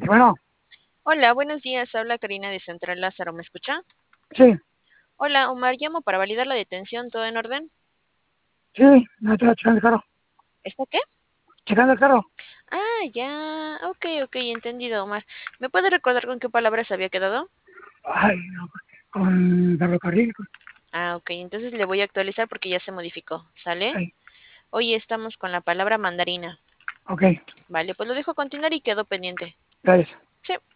Bueno, Hola, buenos días. Habla Karina de Central Lázaro. ¿Me escucha? sí, Hola, Omar. Llamo para validar la detención. ¿Todo en orden? sí, no estaba checando el carro. ¿Está qué? Checando el carro. Ah, ya. Ok, ok, entendido, Omar. ¿Me puede recordar con qué palabras había quedado? Ay, no, con ferrocarril. Ah, ok. Entonces le voy a actualizar porque ya se modificó. ¿Sale? Ay, Hoy estamos con la palabra mandarina. ok, Vale, pues lo dejo continuar y quedo pendiente. gracias. Sí.